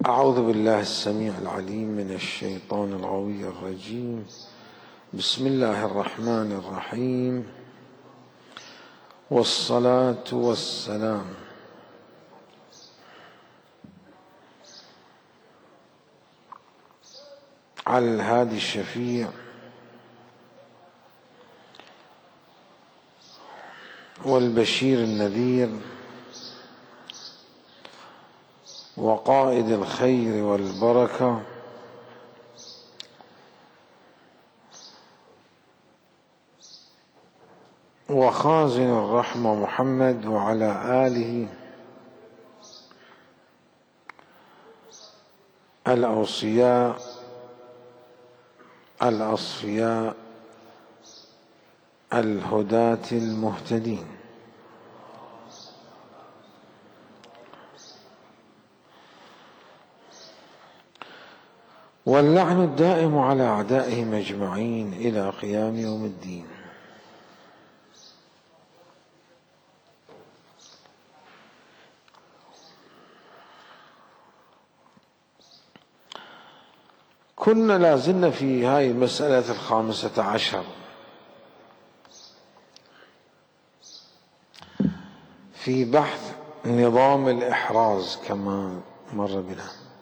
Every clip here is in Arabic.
أعوذ بالله السميع العليم من الشيطان الغوي الرجيم. بسم الله الرحمن الرحيم، والصلاة والسلام على الهادي الشفيع والبشير النذير وقائد الخير والبركة وخازن الرحمة محمد وعلى آله الأوصياء الأصفياء الهداة المهتدين. واللعن الدائم على أعدائهم أجمعين إلى قيام يوم الدين. كنا لازلنا في هاي المسألة 15 في بحث نظام الإحراز كما مر بنا،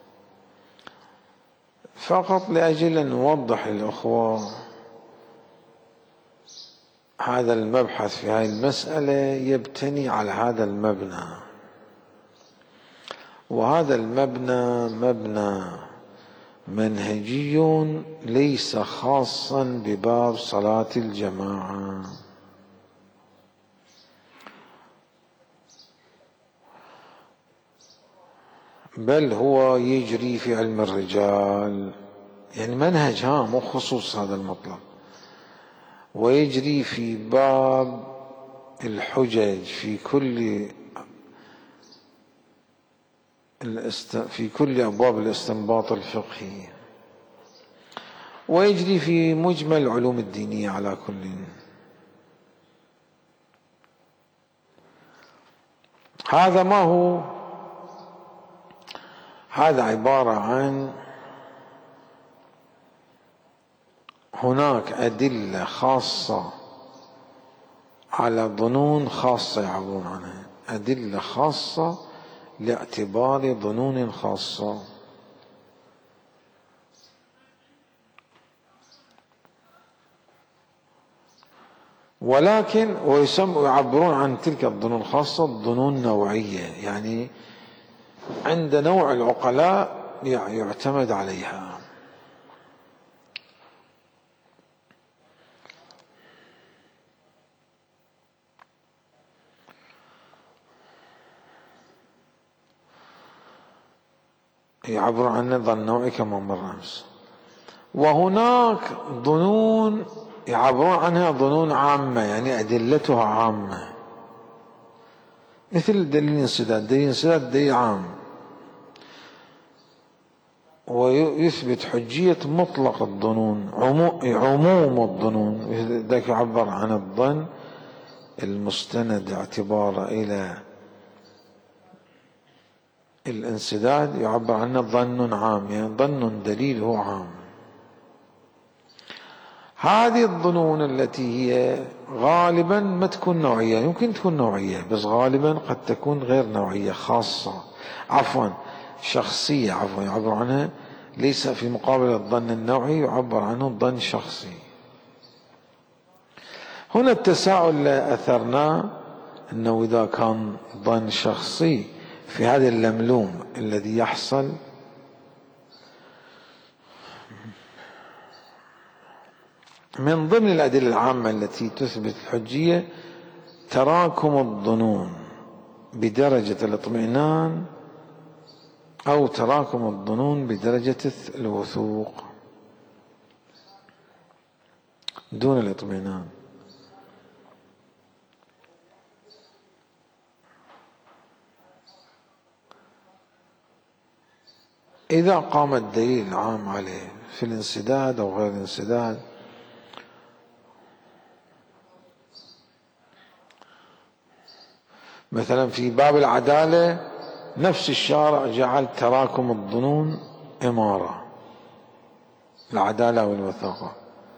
فقط لأجل أن نوضح للأخوة هذا المبحث في هذه المسألة يبتني على هذا المبنى، وهذا المبنى مبنى منهجي ليس خاصا بباب صلاة الجماعة، بل هو يجري في علم الرجال، يعني منهج هام وخصوص هذا المطلب، ويجري في باب الحجج في كل أبواب الاستنباط الفقهي، ويجري في مجمل العلوم الدينية على كل. هذا ما هو؟ هذا عبارة عن هناك أدلة خاصة على ظنون خاصة يعبرون عنها، أدلة خاصة لاعتبار ظنون خاصة. ولكن ويعبرون عن تلك الظنون الخاصة ظنون نوعية، يعني عند نوع العقلاء يعتمد عليها. يعبر عن ظن نوعي كما مر أمس. وهناك ظنون يعبرون عنها ظنون عامة، يعني أدلتها عامة، مثل دليل الانسداد. دليل الانسداد دليل عام ويثبت حجية مطلق الظنون، عموم الظنون. ذاك يعبر عن الظن المستند اعتباره إلى الانسداد، يعبر عنه ظن عام، يعني ظن دليله عام. هذه الظنون التي هي غالبا ما تكون نوعية، يمكن تكون نوعية بس غالبا قد تكون غير نوعية، خاصة شخصية، يعبر عنها ليس في مقابل الظن النوعي، يعبر عنه ظن شخصي. هنا التساؤل اللي أثرناه أنه إذا كان ظن شخصي في هذا اللملوم الذي يحصل، من ضمن الأدلة العامة التي تثبت الحجية تراكم الظنون بدرجة الاطمئنان أو تراكم الظنون بدرجة الوثوق دون الاطمئنان. إذا قام الدليل العام عليه في الانسداد أو غير الانسداد، مثلا في باب العدالة نفس الشارع جعل تراكم الظنون إمارة، العدالة والوثاقة.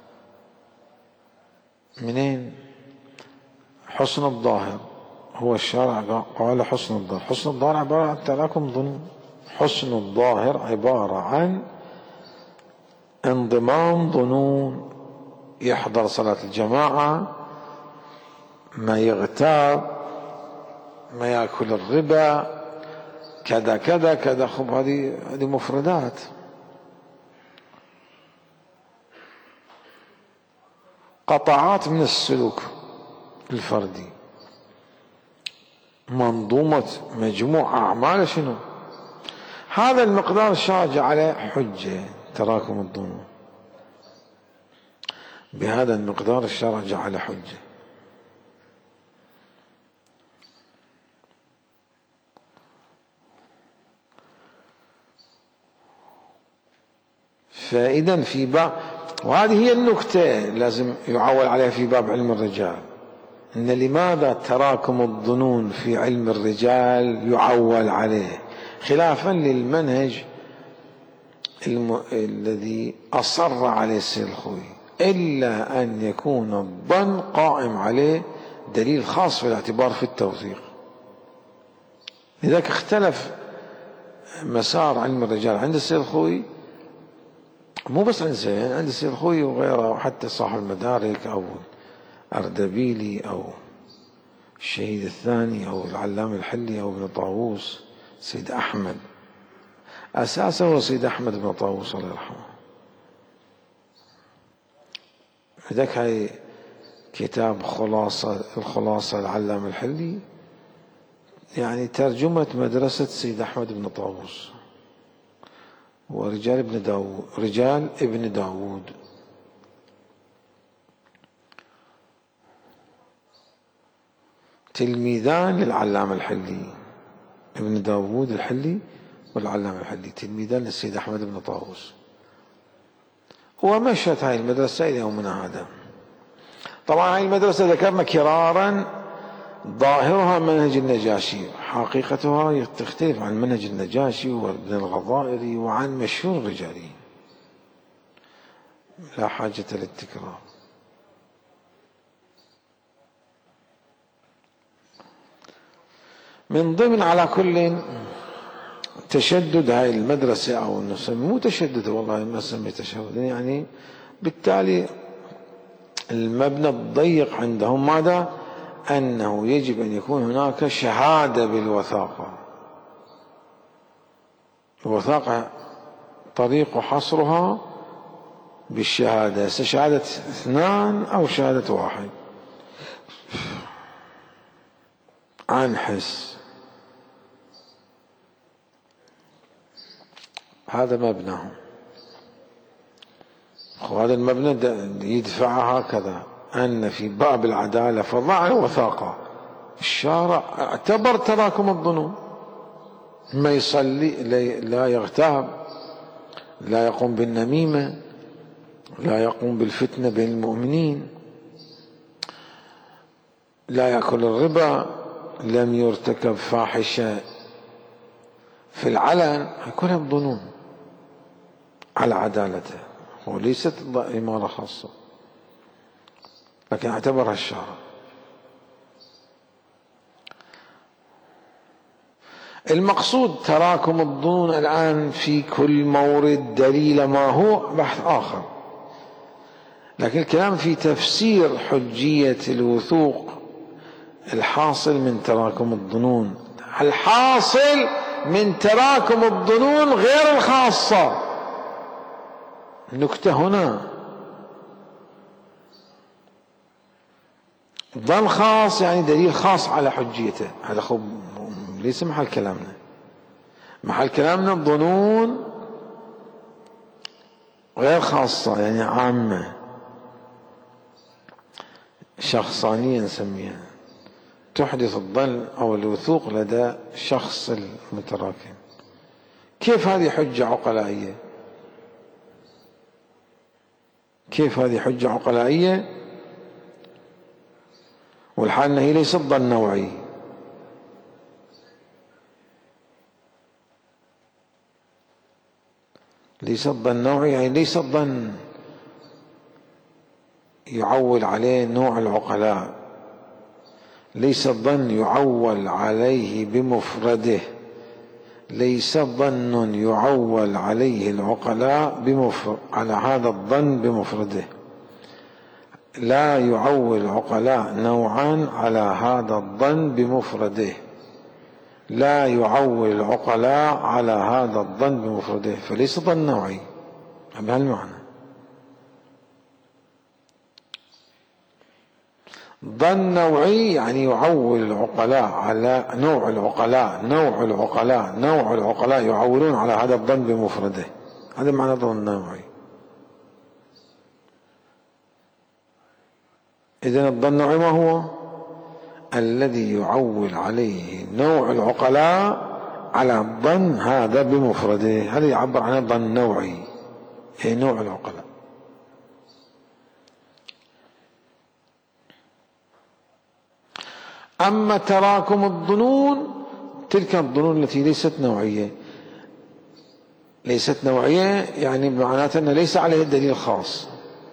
منين؟ حسن الظاهر، هو الشارع قال حسن الظاهر. حسن الظاهر عبارة عن تراكم ظنون. حسن الظاهر عبارة عن انضمام ظنون، يحضر صلاة الجماعة، ما يغتاب، ما يأكل الربا، كذا كذا كذا. خب هذه مفردات. قطعات من السلوك الفردي، منظومة مجموع أعمال شنو؟ هذا المقدار الشارع عليه حجة تراكم الظنون، بهذا المقدار الشارع جعل حجة. فإذا في باب، وهذه هي النكتة لازم يعول عليها في باب علم الرجال، إن لماذا تراكم الظنون في علم الرجال يعول عليه، خلافا للمنهج الذي أصر عليه السيد الخوئي، إلا أن يكون الظن قائم عليه دليل خاص في الاعتبار في التوثيق. لذلك اختلف مسار علم الرجال عند السيد الخوئي، مو بس عند السيد الخوئي وغيره، وحتى صاحب المدارك أو أردبيلي أو الشهيد الثاني أو العلامة الحلي أو ابن طاووس، سيد أحمد. أساسه هو سيد أحمد بن طاووس الله يرحمه. لذلك هاي كتاب الخلاصة العلامة الحلي يعني ترجمة مدرسة سيد أحمد بن طاووس ورجال ابن داوود. تلميذان للعلامة الحلي، ابن داوود الحلي والعلامة الحلي، تلميذان للسيد أحمد بن طاووس. ومشت هاي المدرسة إلى يومنا هذا. طبعا هاي المدرسة ذكرنا كرارا ظاهرها منهج النجاشي، حقيقتها تختلف عن منهج النجاشي وابن الغضائري وعن مشهور رجالي، لا حاجة للتكرار. من ضمن على كل تشدد هاي المدرسة، أو نسمي مو تشدد والله ما نسمي تشدد، يعني بالتالي المبنى الضيق عندهم ماذا؟ أنه يجب أن يكون هناك شهادة بالوثاقة. الوثاقة طريق حصرها بالشهادة، شهادة 2 أو شهادة 1 عن حس. هذا مبناهم، وهذا المبنى يدفع هكذا، أن في باب العدالة فضع الوثاقة. الشارع اعتبر تراكم الظنون، ما يصلي لا يغتاب، لا يقوم بالنميمة، لا يقوم بالفتنة بين المؤمنين، لا يأكل الربا، لم يرتكب فاحشة في العلن، كلها الظنون على عدالته، وليست إمارة خاصة، لكن اعتبرها الشارع. المقصود تراكم الظنون الآن في كل مورد دليل ما هو بحث آخر، لكن الكلام في تفسير حجية الوثوق الحاصل من تراكم الظنون. الحاصل من تراكم الظنون غير الخاصة. النكتة هنا ظن خاص يعني دليل خاص على حجيته، هذا خب ليس محل كلامنا. محل كلامنا الظنون غير خاصة يعني عامة شخصانية نسميها، تحدث الظن أو الوثوق لدى الشخص المتراكم. كيف هذه حجة عقلائية؟ كيف هذه حجة عقلائية والحال أنها هي ليست ظن نوعي؟ ليس الظن نوعي، يعني ليس الظن يعول عليه نوع العقلاء، ليس الظن يعول عليه بمفرده، ليس ظن يعول عليه العقلاء على هذا الظن بمفرده، لا يعول العقلاء نوعا على هذا الظن بمفرده، لا يعول العقلاء على هذا الظن بمفرده، فليس ظن نوعي بهالمعنى. ظن نوعي يعني يعول العقلاء على نوع العقلاء يعولون على هذا الظن بمفرده، هذا معنى ظن نوعي. إذن الظن النوعي ما هو؟ الذي يعول عليه نوع العقلاء على الظن هذا بمفرده، هذا يعبر عنه ظن نوعي، أي نوع العقلاء. أما تراكم الظنون، تلك الظنون التي ليست نوعية يعني بمعناته أنه ليس عليه دليل خاص.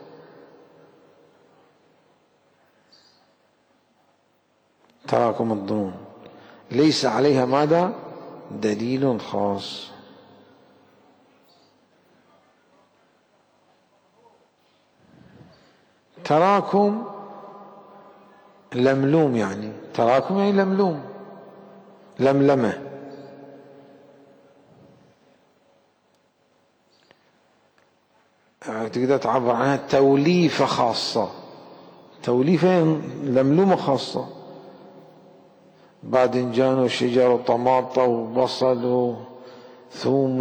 تراكم الظنون ليس عليها ماذا؟ دليل خاص. تراكم لملوم، يعني تراكم يعني لملوم، لملمة. تقدر تعبر عنها توليفة خاصة، توليفة لملومة خاصة، باذنجان وشجر وطماطة وبصل وثوم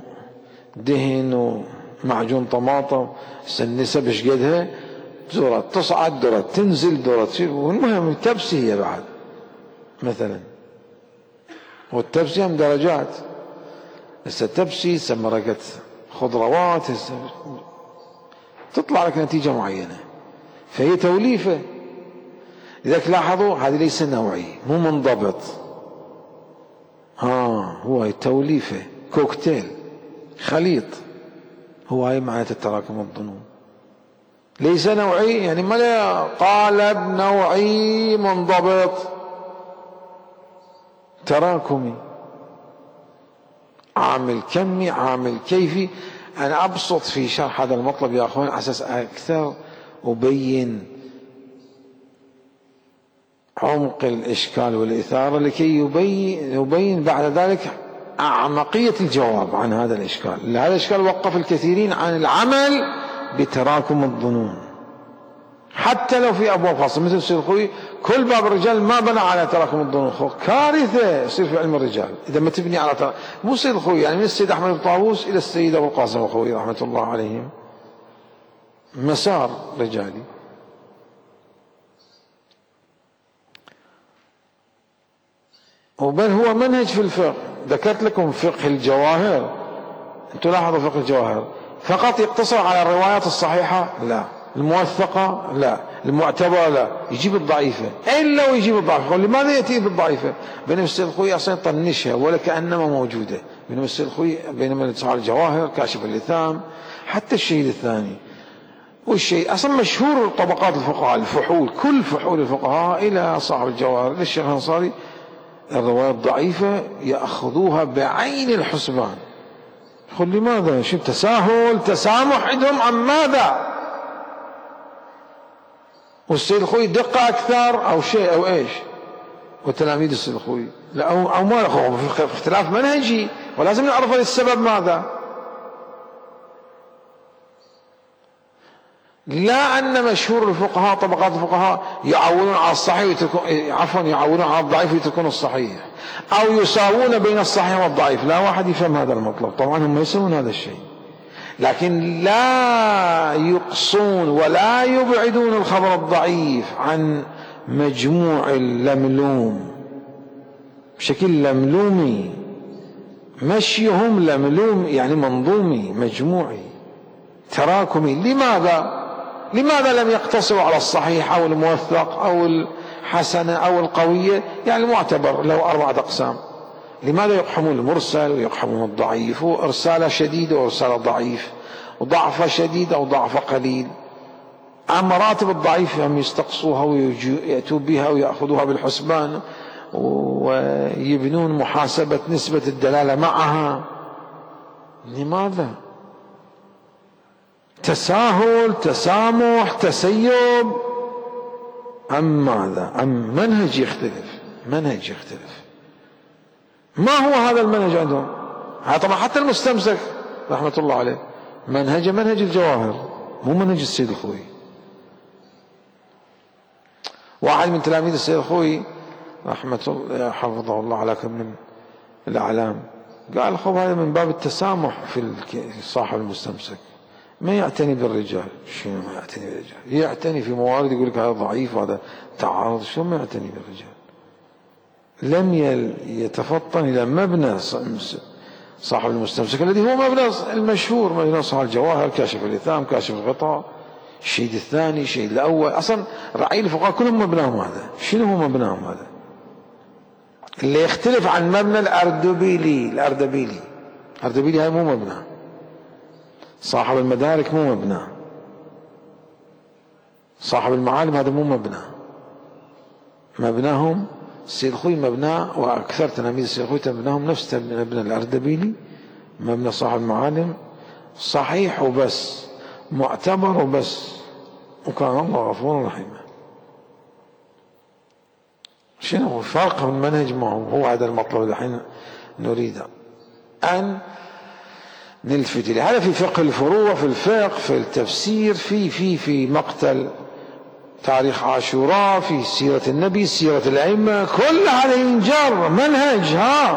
ودهن ومعجون طماطة، النسب ايش قدها؟ ذرة تصعد ذرة تنزل ذرة، والمهم التبسي هي بعد مثلا، والتبسي هم درجات، هسه تبسي مرقة خضروات تطلع لك نتيجة معينة، فهي توليفة. لذلك لاحظوا هذه ليس نوعي، مو منضبط، هو توليفة، كوكتيل، خليط، هو هاي معناته التراكم الظنون. ليس نوعي يعني ما قالب نوعي منضبط، تراكمي، عامل كمي، عامل كيفي. أنا أبسط في شرح هذا المطلب يا أخوان على أساس أكثر أبين عمق الإشكال والإثارة، لكي يبين بعد ذلك أعمقية الجواب عن هذا الإشكال. هذا الإشكال وقف الكثيرين عن العمل بتراكم الظنون، حتى لو في أبواب خاصة مثل السيد الخوي، كل باب الرجال ما بنى على تراكم الظنون، كارثة يصير في علم الرجال إذا ما تبني على تراكم. مو السيد الخوي، يعني من السيد أحمد بن طاووس إلى السيد أبو القاسم الخوي رحمة الله عليهم، مسار رجالي. وبل هو منهج في الفقه. ذكرت لكم فقه الجواهر، انتم لاحظوا فقه الجواهر فقط يقتصر على الروايات الصحيحة؟ لا. الموثقة؟ لا. المعتبرة؟ لا. يجيب الضعيفة، إلا ويجيب الضعيفة. لماذا يأتي بالضعيفة؟ بينما السيد الخوي أصلا يطنشها ولا كأنما موجودة، بينما السيد الخوي بينما صاحب الجواهر، كاشف اللثام، حتى الشهيد الثاني والشيء أصلا مشهور طبقات الفقهاء، الفحول، كل فحول الفقهاء إلى صاحب الجواهر إلى الشيخ الأنصاري، الروايات الضعيفة يأخذوها بعين الحسبان. يقول لماذا؟ شو تساهل، تسامح عندهم عن ماذا؟ والسيد الخوي دقة أكثر أو شيء أو إيش؟ وتلاميذ السيد الخوي لا أو ما له، في اختلاف منهجي، ولازم نعرف السبب ماذا. لا أن مشهور الفقهاء طبقات الفقهاء يعولون على الصحيح يعولون على الضعيف ويتركون الصحيح، أو يساوون بين الصحيح والضعيف. لا واحد يفهم هذا المطلب، طبعا هم يسوون هذا الشيء، لكن لا يقصون ولا يبعدون الخبر الضعيف عن مجموع اللملوم بشكل لملومي، مشيهم لملوم يعني منظومي مجموعي تراكمي. لماذا لم يقتصروا على الصحيح أو الموثق أو الحسنة أو القوية؟ يعني المعتبر له 4 أقسام، لماذا يقحمون المرسل ويقحمون الضعيف؟ هو إرسال شديد وإرسال ضعيف، وضعف شديد أو ضعف قليل. مراتب الضعيف هم يستقصوها ويأتوا بها ويأخذوها بالحسبان ويبنون محاسبة نسبة الدلالة معها. لماذا؟ تساهل، تسامح، تسيب، أم ماذا؟ أم منهج يختلف؟ منهج يختلف. ما هو هذا المنهج عندهم؟ طبعا حتى المستمسك رحمة الله عليه منهج الجواهر، مو منهج السيد الخوئي. واحد من تلاميذ السيد الخوئي رحمة الله حفظه الله على كم من الأعلام قال خب هذا من باب التسامح في صاحب المستمسك، ما يعتني بالرجال. شنو ما يعتني بالرجال؟ يعتني في موارد يقول لك هذا ضعيف هذا تعارض. شنو ما يعتني بالرجال؟ لم يتفطن إلى مبنى صاحب المستمسك الذي هو مبنى المشهور، مبنى صاحب الجواهر، كاشف اللثام، كاشف الغطاء، الشهيد الثاني، الشهيد الأول. أصلا رعيل الفقهاء كلهم مبناهم هذا. شنو هو مبناهم هذا؟ اللي يختلف عن مبنى الأردبيلي هاي مو مبنى. صاحب المدارك مو مبنى. صاحب المعالم هذا مو مبنى. مبناهم السيد الخوئي مبناه، وأكثر تلاميذ السيد الخوئي مبناهم نفس مبنى الأردبيلي، مبنى صاحب المعالم، صحيح وبس، معتبر وبس، وكان الله غفور رحيما. شنو الفرق من منهج معه؟ هو هذا المطلب الحين نريد أن نلفت إليه. هذا في فقه الفروع، في الفقه، في التفسير، في مقتل تاريخ عاشوراء، في سيرة النبي، سيرة الأئمة، كل هذا ينجر منهج.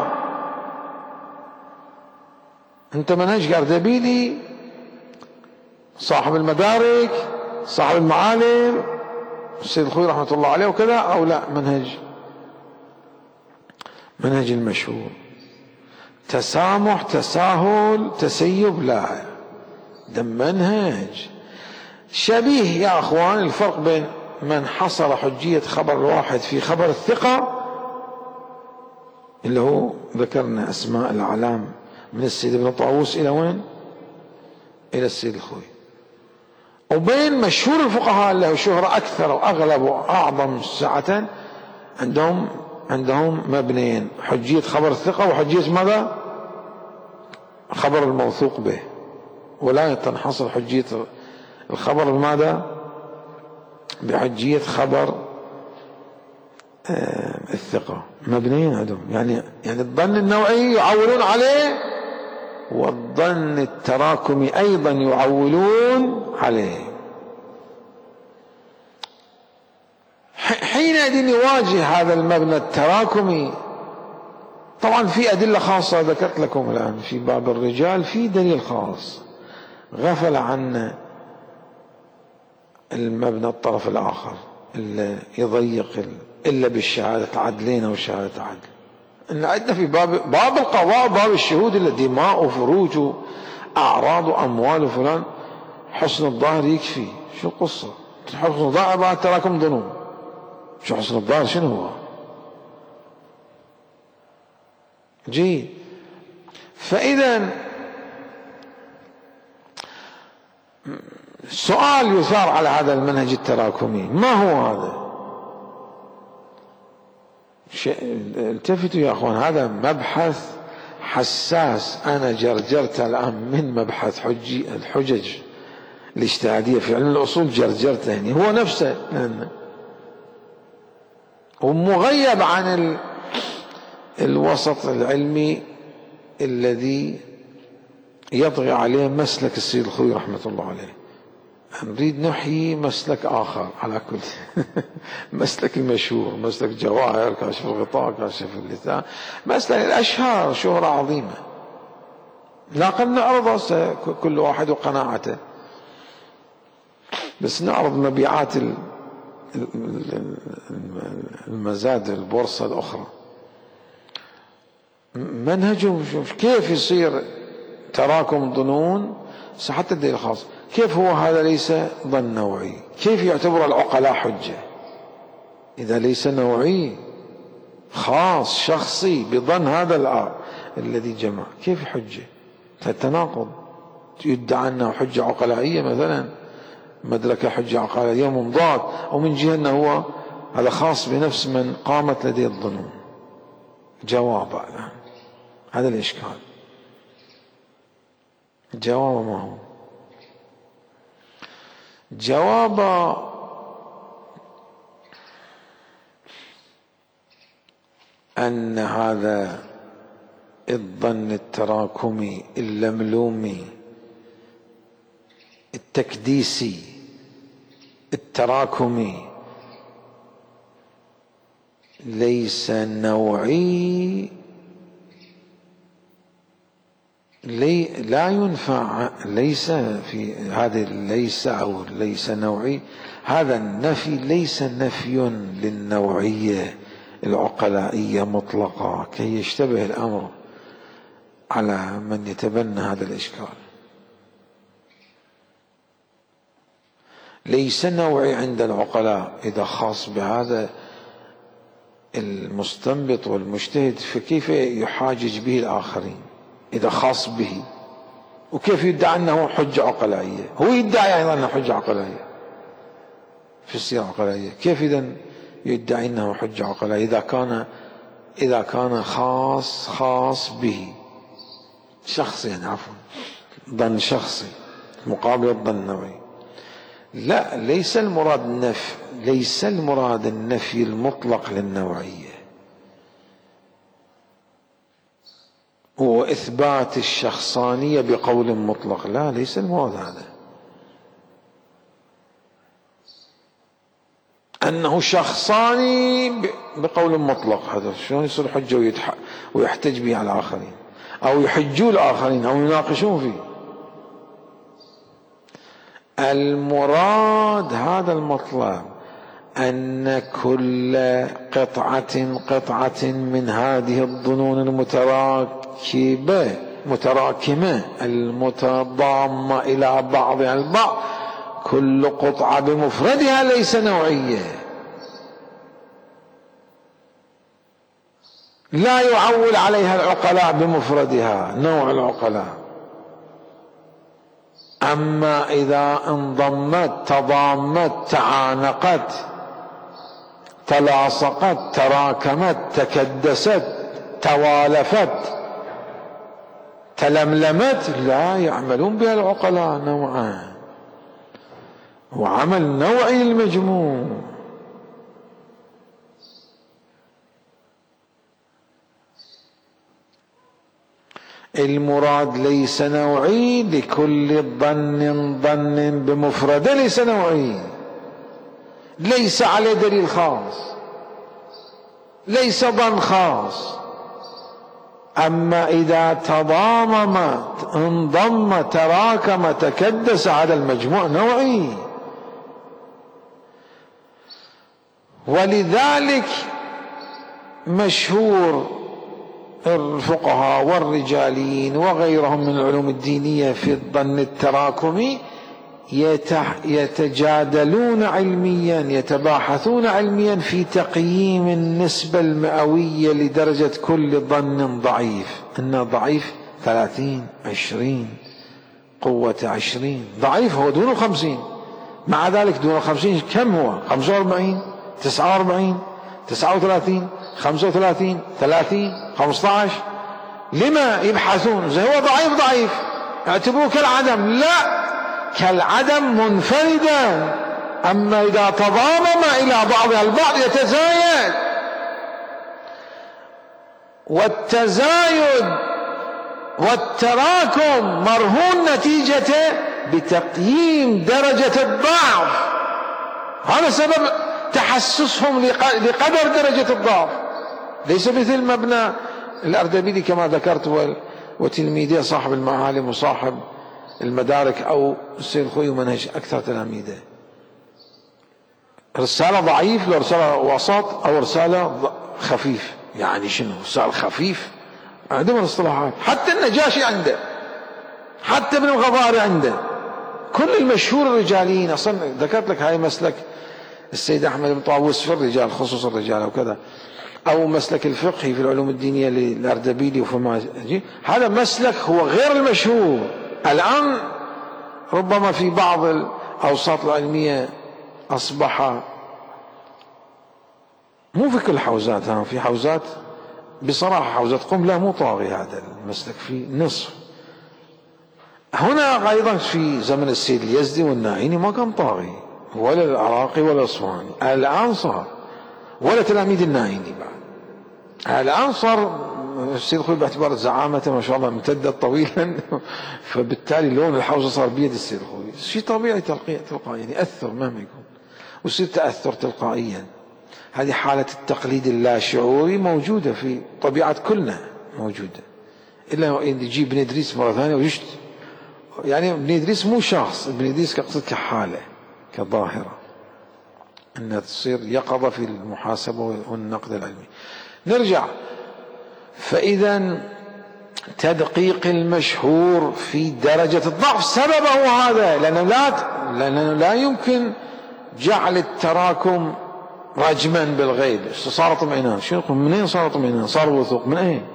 أنت منهج أردبيلي، صاحب المدارك، صاحب المعالم، السيد الخوئي رحمة الله عليه وكذا، أو لا منهج المشهور تسامح، تساهل، تسيب، لا، ده منهج شبيه يا أخوان. الفرق بين من حصر حجية خبر الواحد في خبر الثقة اللي هو ذكرنا أسماء الأعلام من السيد ابن طاووس إلى وين؟ إلى السيد الخوئي، وبين مشهور الفقهاء اللي هو شهرة أكثر وأغلب وأعظم سعة عندهم مبنيين: حجية خبر الثقة وحجية ماذا؟ خبر الموثوق به. ولا تنحصر حجية الخبر بماذا؟ بحجية خبر الثقة. مبنيين عندهم يعني الظن النوعي يعولون عليه، والظن التراكمي أيضا يعولون عليه. حينئذ يواجه هذا المبنى التراكمي. طبعا في أدلة خاصة ذكرت لكم الآن في باب الرجال، في دليل خاص غفل عن المبنى الطرف الآخر اللي يضيق إلا بالشهادة عدلين أو شهادة عدل. إن عندنا في باب القضاء، باب الشهود، اللي دماء وفروج وأعراض وأموال وفلان، حسن الظاهر يكفي. شو القصة؟ حسن الظاهر بعد تراكم ظنون. شو حسن الظاهر؟ شنو هو؟ جيد. فإذا سؤال يثار على هذا المنهج التراكمي: ما هو هذا؟ التفتوا يا أخوان، هذا مبحث حساس. أنا جرجرت الآن من مبحث الحجج الاجتهادية في علم الأصول، جرجرته يعني هو نفسه، ومغيب عن الوسط العلمي الذي يطغى عليه مسلك السيد الخوئي رحمة الله عليه. نريد نحيي مسلك آخر على كل مسلك المشهور، مسلك جواهر، كاشف الغطاء، كاشف اللثام، مسلك الأشهر، شهرة عظيمة. لكن نعرض كل واحد وقناعته، بس نعرض مبيعات المزاد البورصة الأخرى. منهجهم كيف يصير تراكم ظنون؟ حتى الدليل الخاص كيف هو هذا ليس ظن نوعي؟ كيف يعتبر العقلاء حجة إذا ليس نوعي؟ خاص شخصي بظن هذا الذي جمع، كيف حجة؟ تناقض. يدعى أنه حجة عقلائية مثلا، مدرك حجة عقلائية ممضاة، أو من جهة أنه هو هذا خاص بنفس من قامت لديه الظنون. جواب هذا الإشكال. جواب ما هو؟ جواب أن هذا الظن التراكمي اللملومي التكديسي التراكمي ليس نوعي، لا ينفع. ليس في هذه ليس أو ليس نوعي، هذا النفي ليس نفي للنوعية العقلائية مطلقة كي يشتبه الأمر على من يتبنى هذا الإشكال. ليس نوعي عند العقلاء. إذا خاص بهذا المستنبط والمجتهد فكيف يحاجج به الآخرين إذا خاص به؟ وكيف يدعي أنه حجة عقلائية؟ هو يدعي أيضا أنه حجة عقلائية في السيرة العقلائية. كيف إذن يدعي أنه حجة عقلائية إذا كان خاص به شخصي، يعني عفوا ظن شخصي مقابل الظن النوعي؟ لا، ليس المراد النفي المطلق للنوعية وإثبات الشخصانية بقول مطلق. لا، ليس المراد هذا. أنه شخصاني بقول مطلق، هذا شلون يصير حجة ويحتج به على الآخرين أو يحجوا الآخرين أو يناقشون فيه؟ المراد هذا المطلب، أن كل قطعة من هذه الظنون المتراكمة المتضامة إلى بعضها البعض، كل قطعة بمفردها ليس نوعية. لا يعول عليها العقلاء بمفردها نوع العقلاء. أما إذا انضمت، تضامت، تعانقت، تلاصقت، تراكمت، تكدست، توالفت، تلملمت، لا يعملون بها العقلاء نوعا، وعمل نوعي المجموع. المراد ليس نوعي لكل ظن بمفرده، ليس نوعي، ليس عليه دليل خاص، ليس ظن خاص. أما إذا تضاممت، انضم، تراكم، تكدس، هذا المجموع نوعي. ولذلك مشهور الفقهاء والرجاليين وغيرهم من العلوم الدينية في الظن التراكمي يتجادلون علميا، يتباحثون علميا في تقييم النسبة المئوية لدرجة كل ظن ضعيف. إنه ضعيف 30 20 قوة 20 ضعيف، هو دون 50. مع ذلك دون 50 كم هو؟ 45 49 39 35 30 15. لما يبحثون؟ زي هو ضعيف اعتبروه كالعدم. لا، كالعدم منفردا. أما إذا تضامن إلى بعضها البعض يتزايد، والتزايد والتراكم مرهون نتيجته بتقييم درجة الضعف. هذا سبب تحسسهم لقدر درجة الضعف. ليس مثل مبنى الأردبيلي كما ذكرت وتلميذه صاحب المعالم وصاحب المدارك أو السيد الخوئي ومنهج أكثر تلاميذه. رسالة ضعيف لو رسالة وسط أو رسالة خفيف. يعني شنو رسالة خفيف؟ عندهم الاصطلاحات. حتى النجاشي عنده، حتى ابن الغفاري عنده، كل المشهور الرجاليين. أصلا ذكرت لك هاي مسلك السيد أحمد بن طاووس في الرجال، خصوص الرجال وكذا. أو مسلك الفقهي في العلوم الدينية للأردبيلي وفما هذا مسلك هو غير المشهور الآن. ربما في بعض الأوساط العلمية أصبح، مو في كل حوزات، في حوزات بصراحة، حوزة قم لا مو طاغي هذا المسلك في نصف. هنا أيضا في زمن السيد اليزدي والناعيني ما كان طاغي، ولا العراقي ولا الأصفهاني. الآن صار، ولا تلاميذ الناعيني بعد. الآن صار السيد الخوي باعتبار زعامته ما شاء الله امتدت طويلا فبالتالي لون الحوزة صار بيد السيد الخوي. شيء طبيعي تلقائيا، يعني يأثر مهما يكون ويصير تأثر تلقائيا. هذه حالة التقليد اللاشعوري موجودة في طبيعة كلنا، موجودة، إلا يجي ابن إدريس مرة ثانية ويشت. يعني ابن إدريس مو شخص، ابن إدريس كقصد كحالة، كظاهرة أنها تصير يقظة في المحاسبة والنقد العلمي. نرجع. فإذا تدقيق المشهور في درجة الضعف سببه هذا، لأنه لا يمكن جعل التراكم رجما بالغيب. صار طمئنان، شنو منين صار طمئنان؟ صار وثوق من اين؟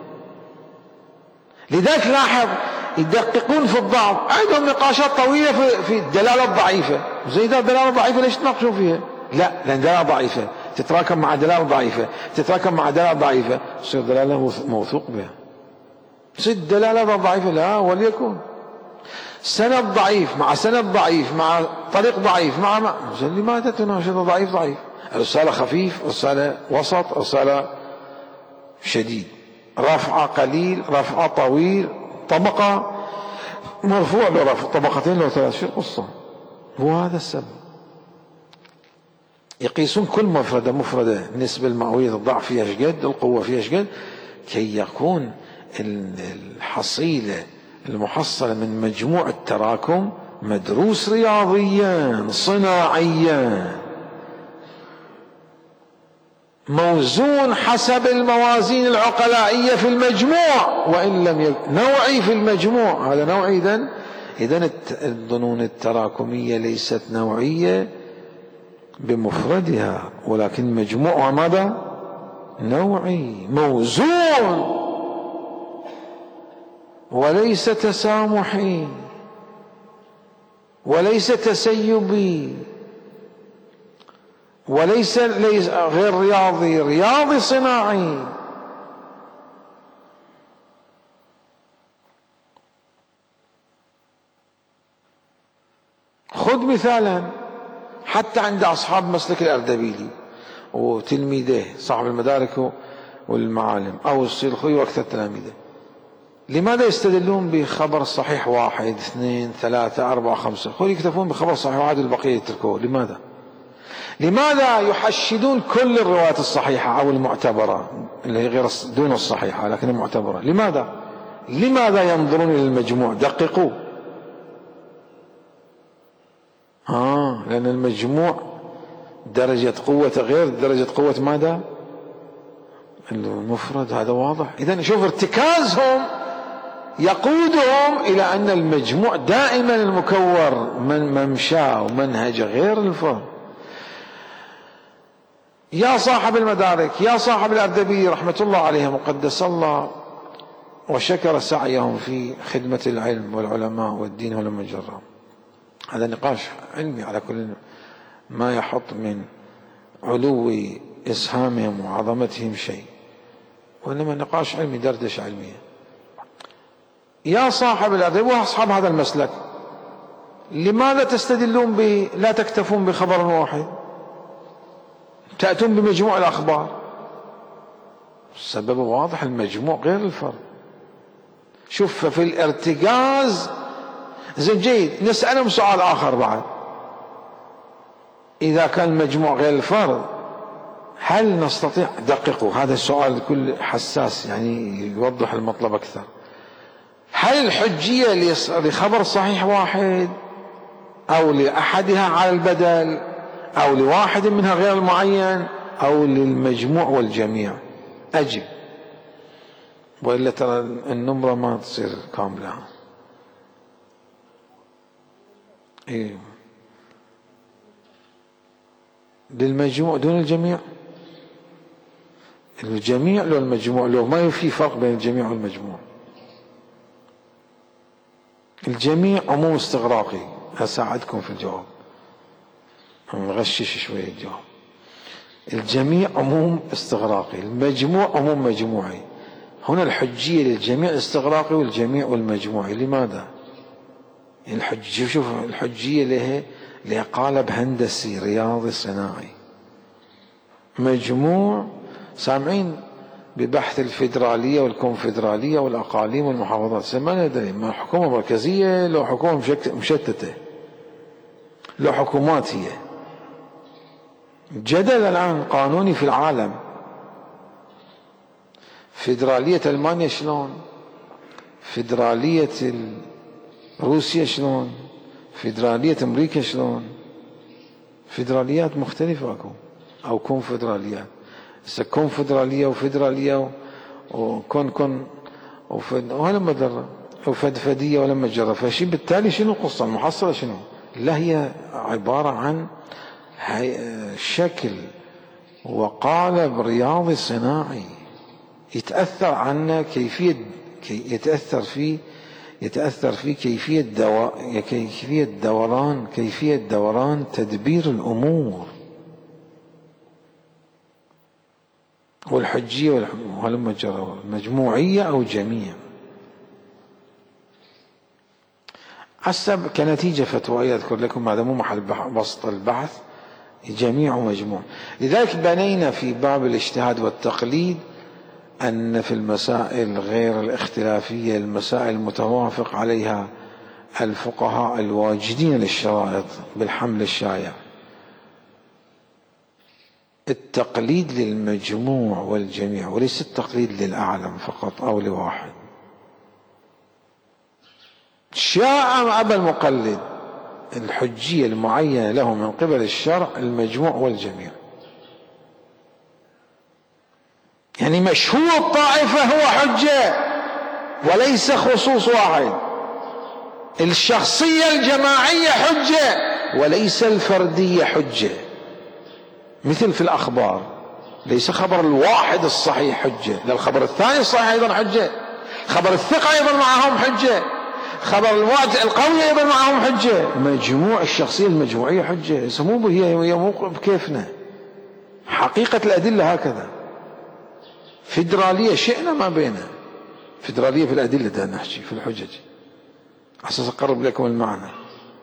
لذلك لاحظ يدققون في الضعف، عندهم نقاشات طويلة في الدلالة الضعيفة. زي ذا الدلالة الضعيفة ليش تناقشون فيها؟ لا، لأن دلالة ضعيفة تتراكم مع دلالة ضعيفة، تتراكم مع دلالة ضعيفة، تصير دلالة موثوق بها. تصير دلالة ضعيفة لا وليكن سند ضعيف مع سند ضعيف مع طريق ضعيف مع لماذا تناشد ضعيف ضعيف؟ رسالة خفيف، رسالة وسط، رسالة شديد، رفعة قليل، رفعة طويل، طبقة مرفوع برفع، طبقتين لو ثلاث، شو القصة؟ هو هذا السبب. يقيسون كل مفردة النسبة المئوية، الضعف فيها ايش قد، القوة فيها ايش قد، كي يكون الحصيلة المحصلة من مجموع التراكم مدروس رياضيا صناعيا موزون حسب الموازين العقلائية في المجموع، وإن لم يكن نوعي في المجموع. هذا نوعي. إذن الظنون التراكمية ليست نوعية بمفردها، ولكن مجموعها ماذا؟ نوعي موزون، وليس تسامحي، وليس تسيبي، وليس غير رياضي، رياضي صناعي. خذ مثالا حتى عند أصحاب مسلك الأردبيلي وتلميذه صاحب المدارك والمعالم أو السيد الخوي وأكثر تلاميذه، لماذا يستدلون بخبر صحيح واحد اثنين ثلاثة أربعة خمسة؟ خذ يكتفون بخبر صحيح واحد والبقية يتركوه. لماذا يحشدون كل الروايات الصحيحة أو المعتبرة اللي هي غير دون الصحيحة لكن المعتبرة؟ لماذا ينظرون إلى المجموع؟ دققوا. لأن المجموع درجة قوة غير درجة قوة ماذا؟ المفرد. هذا واضح. إذن شوف ارتكازهم يقودهم إلى أن المجموع دائما المكور من ممشاه ومنهج غير الفرد. يا صاحب المدارك، يا صاحب الأردبيلي رحمة الله عليهم وقدس الله وشكر سعيهم في خدمة العلم والعلماء والدين ولم يجرهم. هذا نقاش علمي على كل ما يحط من علو إسهامهم وعظمتهم شيء، وإنما نقاش علمي، دردشة علمية. يا صاحب الأدب وأصحاب هذا المسلك، لماذا تستدلون لا تكتفون بخبر واحد، تأتون بمجموع الأخبار؟ السبب واضح، المجموع غير الفرد. شوف في الارتكاز زين جيد. نسألهم سؤال آخر بعد، إذا كان المجموع غير الفرد هل نستطيع، دققوا هذا السؤال كل حساس يعني يوضح المطلب أكثر، هل الحجية لخبر صحيح واحد أو لأحدها على البدل أو لواحد منها غير المعين أو للمجموع والجميع؟ أجب، وإلا ترى النمرة ما تصير كاملة. إيه، للمجموع دون الجميع. الجميع لو المجموع، لو ما في فرق بين الجميع والمجموع. الجميع عموم استغراقي، أساعدكم في الجواب، نغشش شوية الجواب. الجميع عموم استغراقي، المجموع عموم مجموعي. هنا الحجية للجميع استغراقي والجميع والمجموعي. لماذا؟ شوف الحجية لها قالب هندسي رياضي صناعي. مجموع، سامعين ببحث الفيدرالية والكونفدرالية والأقاليم والمحافظات، ما ندري ما حكومة مركزية لو حكومة مشتتة، لو حكومات. هي جدل الآن قانوني في العالم، فيدرالية ألمانيا شلون، فيدرالية روسيا شلون، فيدرالية أمريكا شلون، فيدراليات مختلفة أكو، أو كونفدراليات. هسه كونفدرالية وفيدرالية وكون ولما درة وفدفدية ولما جرة، فشي بالتالي شنو القصة المحصلة شنو؟ لا، هي عبارة عن شكل وقالب رياضي صناعي يتأثر عنه يتأثر في كيفية دوران تدبير الأمور والحجية ولما جرى مجموعية أو جميع. حسب كنتيجة فتوى أذكر لكم، هذا مو محل بسط البحث، جميع ومجموع. لذلك بنينا في باب الاجتهاد والتقليد أن في المسائل غير الاختلافية، المسائل المتوافق عليها الفقهاء الواجدين للشرائط بالحمل الشائع، التقليد للمجموع والجميع وليس التقليد للأعلم فقط أو لواحد. شاء أبا المقلد الحجية المعينة له من قبل الشرع المجموع والجميع، يعني مشهور الطائفة هو حجة وليس خصوص واحد. الشخصية الجماعية حجة وليس الفردية حجة. مثل في الأخبار، ليس خبر الواحد الصحيح حجة، لا، الخبر الثاني الصحيح أيضا حجة، خبر الثقة أيضا معهم حجة، خبر القوي أيضا معهم حجة. مجموع الشخصية المجموعية حجة، مو هي مو بكيفنا، حقيقة الأدلة هكذا. فيدرالية شئنا ما بينها، فيدرالية في الأدلة ده نحكي في الحجج أساس أقرب لكم المعنى.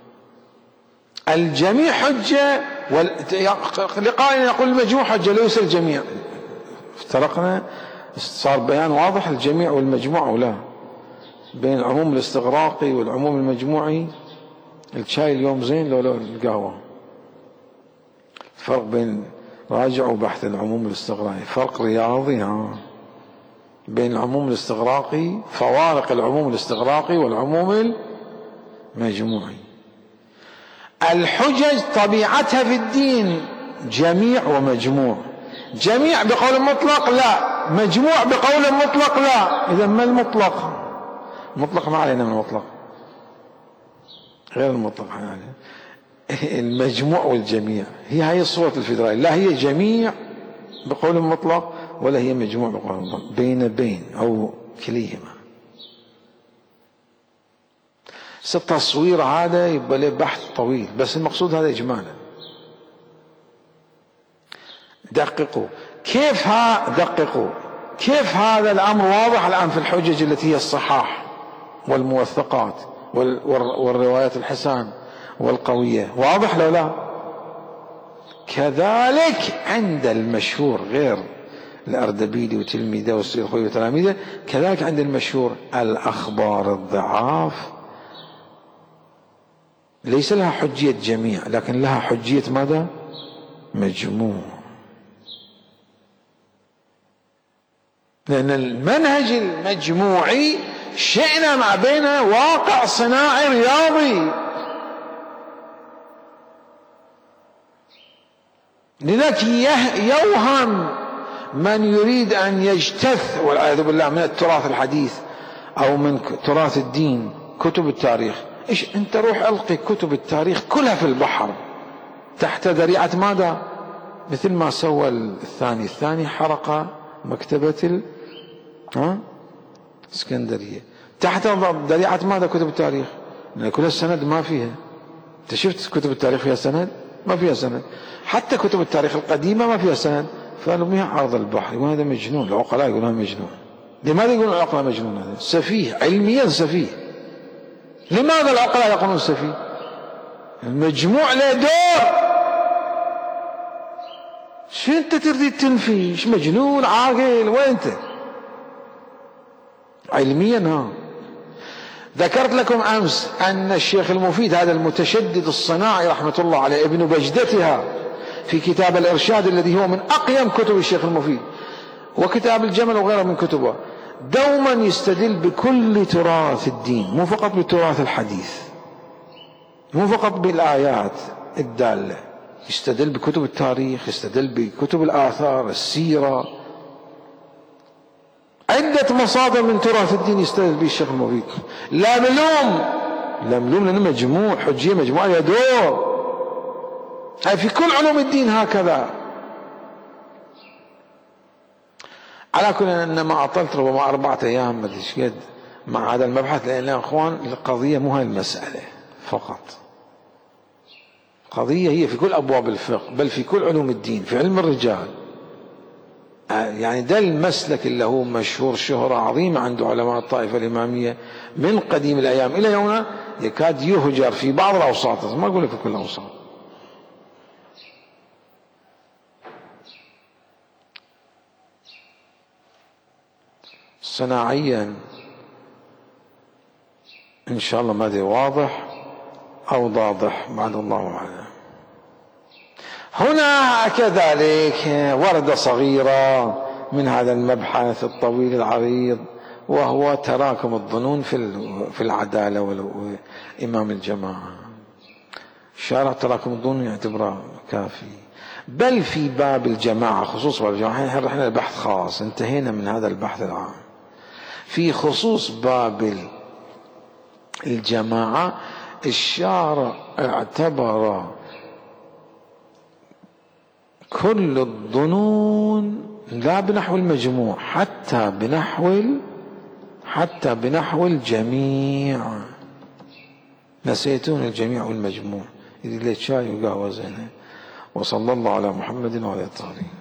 الجميع حجة لقائنا يقول المجموع حجة ليس الجميع. افترقنا، صار بيان واضح الجميع والمجموع أو لا، بين العموم الاستغراقي والعموم المجموعي. الشاي اليوم زين لو القهوة. فرق بين، راجعوا بحث العموم الاستغراقي، فرق رياضي بين العموم الاستغراقي، فوارق العموم الاستغراقي والعموم المجموعي. الحجج طبيعتها في الدين جميع ومجموع. جميع بقول مطلق لا، مجموع بقول مطلق لا. إذا ما المطلق؟ مطلق ما علينا من المطلق، غير المطلق يعني المجموع والجميع. هي صورة الفيدرالية، لا هي جميع بقول مطلق ولا هي مجموع بقول مطلق، بين أو كليهما. التصوير هذا يبقى له بحث طويل، بس المقصود هذا إجمالا. دققوا كيف هذا الأمر واضح الآن في الحجج التي هي الصحاح والموثقات والروايات الحسان والقوية، واضح لو لا؟ كذلك عند المشهور غير الأردبيلي وتلميذه والسيد الخوي وتلاميذه، كذلك عند المشهور الأخبار الضعاف ليس لها حجية جميع، لكن لها حجية ماذا؟ مجموع. لأن المنهج المجموعي شئنا ما بينه واقع صناعي رياضي. لذلك يوهم من يريد أن يجتث والعياذ بالله من التراث الحديث أو من تراث الدين كتب التاريخ. إيش أنت روح ألقي كتب التاريخ كلها في البحر تحت ذريعة ماذا؟ مثل ما سوى الثاني حرق مكتبة اسكندرية. تحت ذريعة ماذا؟ كتب التاريخ، لأن كل السند ما فيها. أنت شفت كتب التاريخ فيها سند؟ ما فيها سند. حتى كتب التاريخ القديمة ما فيها سند. فلمها عرض البحر. يقول هذا مجنون، العقلاء يقولون مجنون. لماذا يقولون العقلاء مجنون؟ هذا سفيه، علميا سفيه. لماذا العقلاء يقولون سفيه؟ المجموع له دور. شو انت تريد تنفي؟ ايش مجنون عاقل؟ وين انت؟ علميا ذكرت لكم امس ان الشيخ المفيد هذا المتشدد الصناعي رحمه الله عليه ابن بجدتها في كتاب الارشاد الذي هو من اقيم كتب الشيخ المفيد وكتاب الجمل وغيره من كتبه، دوما يستدل بكل تراث الدين، مو فقط بالتراث الحديث، مو فقط بالآيات الدالة، يستدل بكتب التاريخ، يستدل بكتب الآثار، السيرة، عدة مصادر من تراث الدين يستدل به الشيخ المفيد. لا ملوم لأنه مجموع حجية، مجموعة يدور. هاي في كل علوم الدين هكذا. على كل انما اطلت ربما 4 أيام ما ادري قد مع هذا المبحث، لان يا اخوان القضيه مو هاي المساله فقط، قضيه هي في كل ابواب الفقه، بل في كل علوم الدين، في علم الرجال. يعني ده المسلك اللي هو مشهور شهره عظيمه عند علماء الطائفه الاماميه من قديم الايام الى يومنا، يكاد يهجر في بعض الاوساط، ما اقول لك في كل الاوساط. صناعيا ان شاء الله ما ادري واضح او ضاضح، بعد الله اعلم. هنا كذلك وردة صغيرة من هذا المبحث الطويل العريض، وهو تراكم الظنون في العدالة وإمام الجماعة. شارع تراكم الظنون يعتبره كافي، بل في باب الجماعة، خصوص باب الجماعة. الحين رحنا لبحث خاص، انتهينا من هذا البحث العام. في خصوص باب الجماعة الشارع اعتبر كل الظنون لا بنحو المجموع، حتى بنحو الجميع. نسيتون الجميع والمجموع. إذا ليت شاي وقهوة زينة. وصلى الله على محمد وعلى آله.